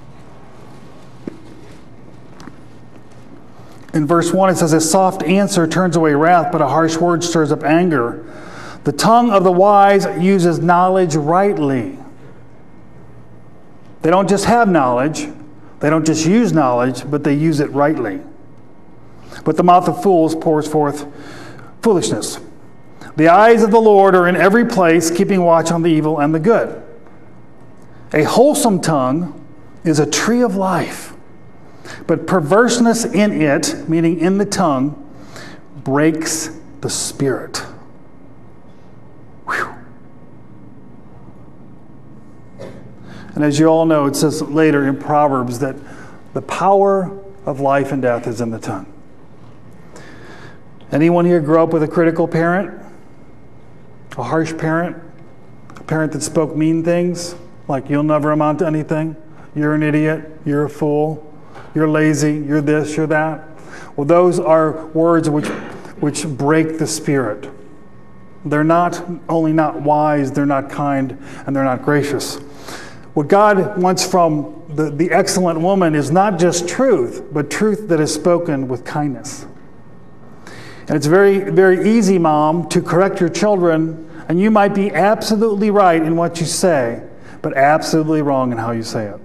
In verse one, it says, a soft answer turns away wrath, but a harsh word stirs up anger. The tongue of the wise uses knowledge rightly. They don't just have knowledge, they don't just use knowledge, but they use it rightly. But the mouth of fools pours forth foolishness. The eyes of the Lord are in every place, keeping watch on the evil and the good. A wholesome tongue is a tree of life, but perverseness in it, meaning in the tongue, breaks the spirit. Whew. And as you all know, it says later in Proverbs that the power of life and death is in the tongue. Anyone here grew up with a critical parent? A harsh parent? A parent that spoke mean things? Like, you'll never amount to anything? You're an idiot. You're a fool. You're lazy. You're this. You're that. Well, those are words which, which break the spirit. They're not only not wise, they're not kind, and they're not gracious. What God wants from the, the excellent woman is not just truth, but truth that is spoken with kindness. And it's very, very easy, Mom, to correct your children, and you might be absolutely right in what you say, but absolutely wrong in how you say it.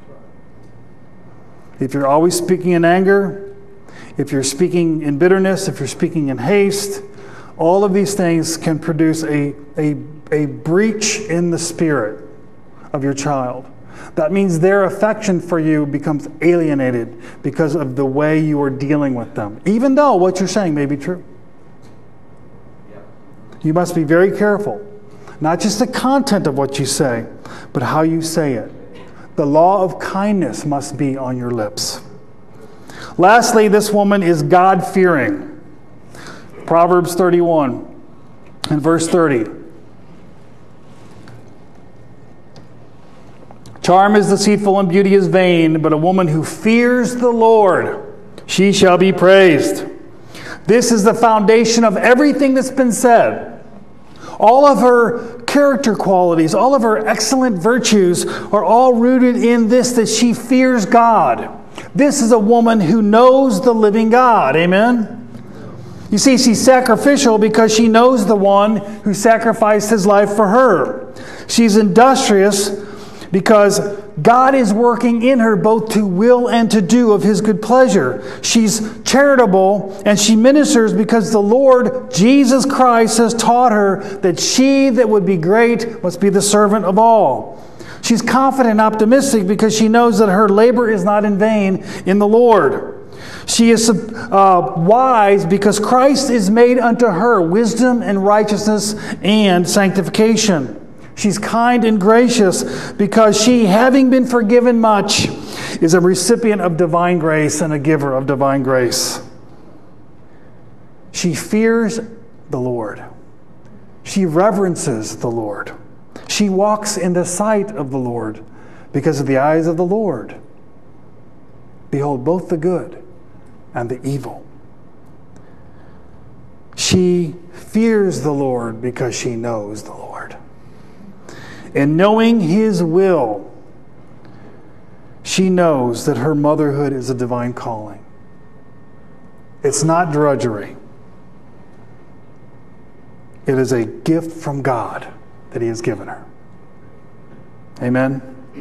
If you're always speaking in anger, if you're speaking in bitterness, if you're speaking in haste, all of these things can produce a, a, a breach in the spirit of your child. That means their affection for you becomes alienated because of the way you are dealing with them, even though what you're saying may be true. You must be very careful, not just the content of what you say, but how you say it. The law of kindness must be on your lips. Lastly, this woman is God-fearing. Proverbs thirty-one and verse thirty. Charm is deceitful and beauty is vain, but a woman who fears the Lord, she shall be praised. This is the foundation of everything that's been said. All of her character qualities, all of her excellent virtues are all rooted in this, that she fears God. This is a woman who knows the living God. Amen? You see, she's sacrificial because she knows the one who sacrificed his life for her. She's industrious because God is working in her both to will and to do of his good pleasure. She's charitable and she ministers because the Lord Jesus Christ has taught her that she that would be great must be the servant of all. She's confident and optimistic because she knows that her labor is not in vain in the Lord. She is uh, wise because Christ is made unto her wisdom and righteousness and sanctification. She's kind and gracious because she, having been forgiven much, is a recipient of divine grace and a giver of divine grace. She fears the Lord. She reverences the Lord. She walks in the sight of the Lord because of the eyes of the Lord behold both the good and the evil. She fears the Lord because she knows the Lord. And knowing his will, she knows that her motherhood is a divine calling. It's not drudgery. It is a gift from God that he has given her. Amen?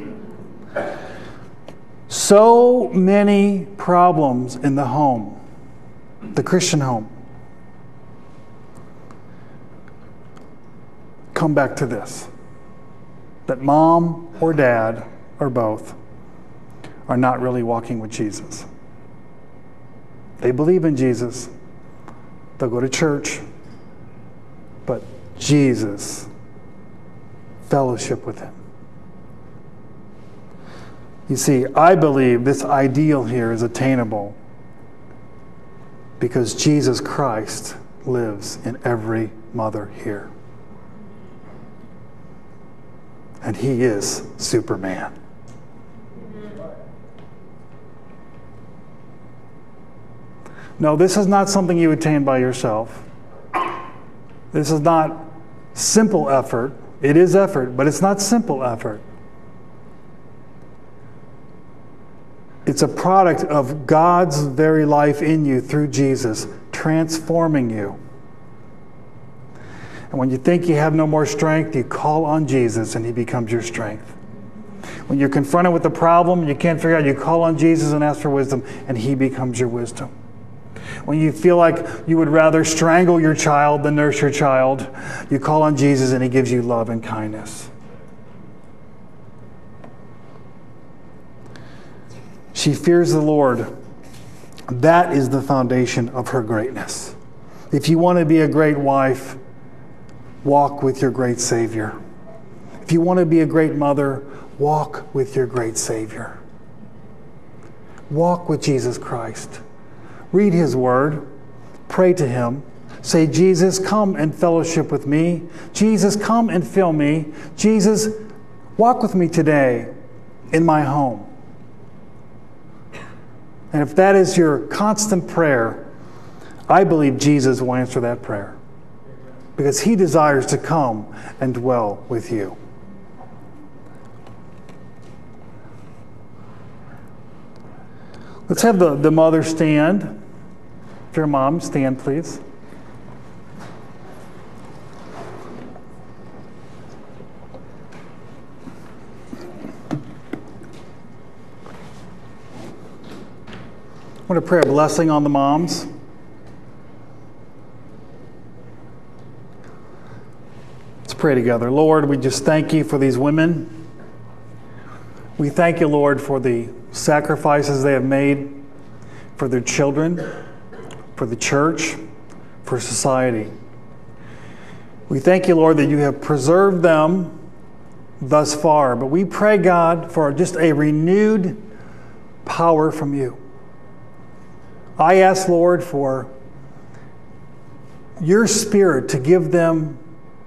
So many problems in the home, the Christian home. Come back to this. That mom or dad, or both, are not really walking with Jesus. They believe in Jesus. They'll go to church. But Jesus, fellowship with him. You see, I believe this ideal here is attainable because Jesus Christ lives in every mother here. And he is Superman. No, this is not something you attain by yourself. This is not simple effort. It is effort, but it's not simple effort. It's a product of God's very life in you through Jesus, transforming you. And when you think you have no more strength, you call on Jesus and he becomes your strength. When you're confronted with a problem and you can't figure out, you call on Jesus and ask for wisdom and he becomes your wisdom. When you feel like you would rather strangle your child than nurse your child, you call on Jesus and he gives you love and kindness. She fears the Lord. That is the foundation of her greatness. If you want to be a great wife, walk with your great Savior. If you want to be a great mother, walk with your great Savior. Walk with Jesus Christ. Read his word. Pray to him. Say, Jesus, come and fellowship with me. Jesus, come and fill me. Jesus, walk with me today in my home. And if that is your constant prayer, I believe Jesus will answer that prayer. Because he desires to come and dwell with you. Let's have the, the mother stand. If you're a mom, stand, please. I want to pray a blessing on the moms. Let's pray together. Lord, we just thank you for these women. We thank you, Lord, for the sacrifices they have made for their children, for the church, for society. We thank you, Lord, that you have preserved them thus far. But we pray, God, for just a renewed power from you. I ask, Lord, for your Spirit to give them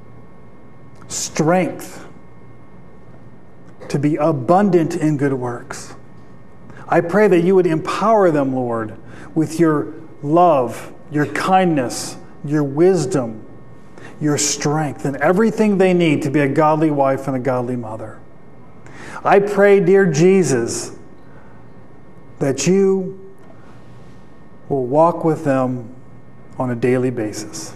strength to be abundant in good works. I pray that you would empower them, Lord, with your love, your kindness, your wisdom, your strength, and everything they need to be a godly wife and a godly mother. I pray, dear Jesus, that you will walk with them on a daily basis.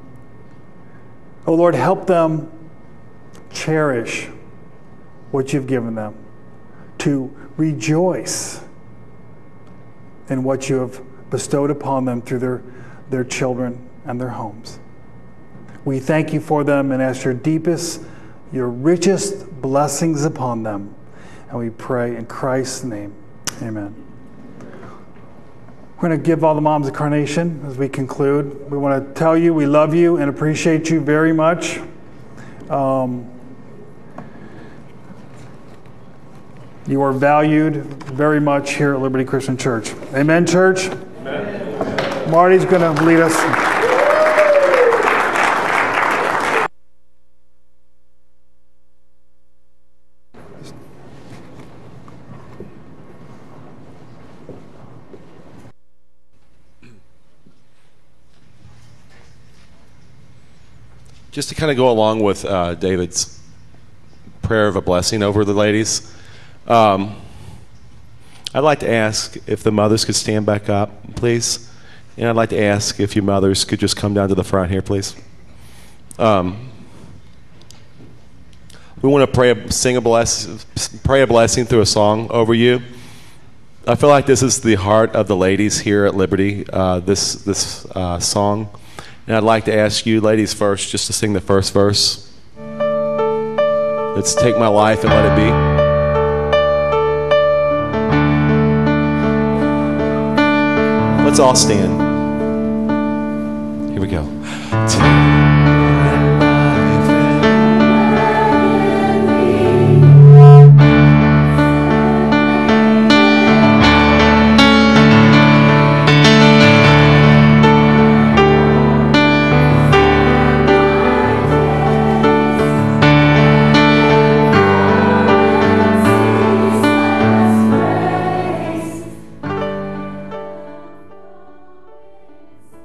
Oh Lord, help them cherish what you've given them, to rejoice in what you have bestowed upon them through their, their children and their homes. We thank you for them and ask your deepest, your richest blessings upon them. And we pray in Christ's name, amen. We're going to give all the moms a carnation as we conclude. We want to tell you we love you and appreciate you very much. Um, you are valued very much here at Liberty Christian Church. Amen, church? Amen. Marty's going to lead us. Just to kind of go along with uh, David's prayer of a blessing over the ladies, um, I'd like to ask if the mothers could stand back up, please. And I'd like to ask if you mothers could just come down to the front here, please. Um, we want to pray, a, sing a bless, pray a blessing through a song over you. I feel like this is the heart of the ladies here at Liberty, uh, this, this uh, song. And I'd like to ask you, ladies, first, just to sing the first verse. Let's take my life and let it be. Let's all stand. Here we go.